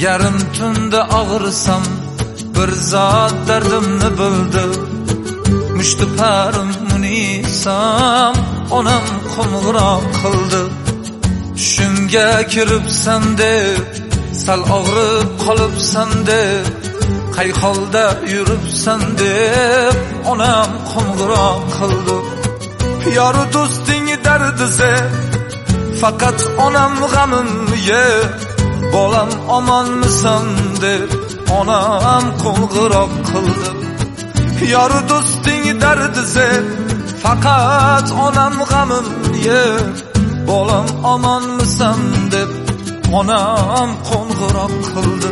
Yarım tunda ağırsam bir zat dardimni bildi. Muştu parim munisam onam qo'ng'iroq qildi. Tushimga kiribsan deb sal og'rib qolibsan deb, qay holda yuribsan deb onam qo'ng'iroq qildi. Yoru do'sting dardise faqat onam g'amim ye, bolam omonmisan deb onam qo'ng'iroq qildi. Yoru do'sting dardise faqat onam g'amim ye, bolam omonmisan deb onam qo'ng'iroq qildi.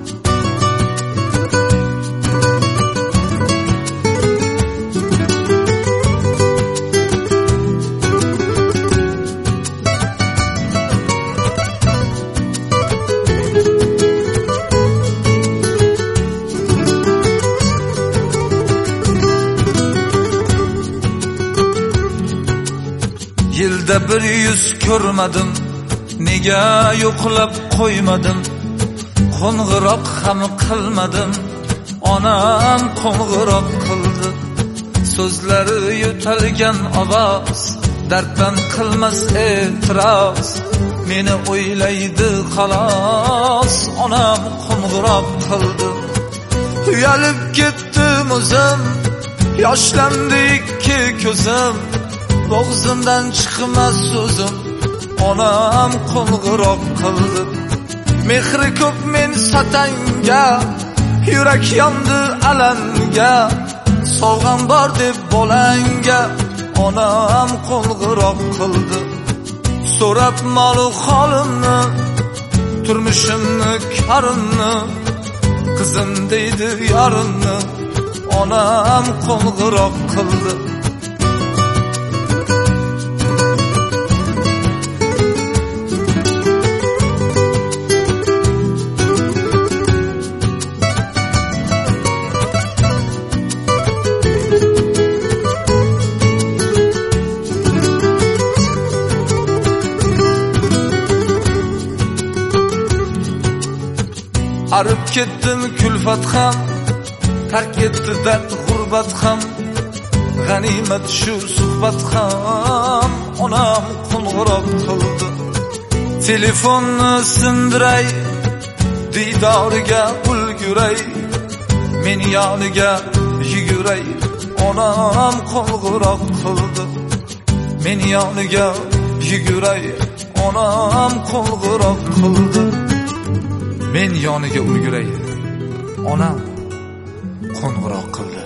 Yilda bir yuz ko'rmadim, nega yo'qlab qo'ymadim. Qo'ng'iroq ham qilmadim, onam qo'ng'iroq qildi. So'zlari yo'talgan ovoz, darddan qilmas e'tiroz. Meni o'ylaydi xolos, onam qo'ng'iroq qildi. Uyalib ketdim o'zim, yoshlandi ikki ko'zim. Bo'g'zimdan chiqmas so'zim, onam qo'ng'iroq qildi. Mehri ko'p men satanga, yurak yondi alanga. Sovg'am bor deb bolanga, onam qo'ng'iroq qildi. So'rab molu holimni, turmushimni, korimni, qizim deydi yorimni, onam qo'ng'iroq qildi. Arib ketdim kulfat ham, tark etdi dard g'urbat ham. G'animat shu suhbat ham, onam qo'ng'iroq qildi. Telefonni sindiray, diydoriga ulguray, men yoniga yuguray, onam qo'ng'iroq qildi. Men yoniga yuguray, onam qo'ng'iroq qildi. Men yoniga ulguray, onam qo'ng'iroq qildi.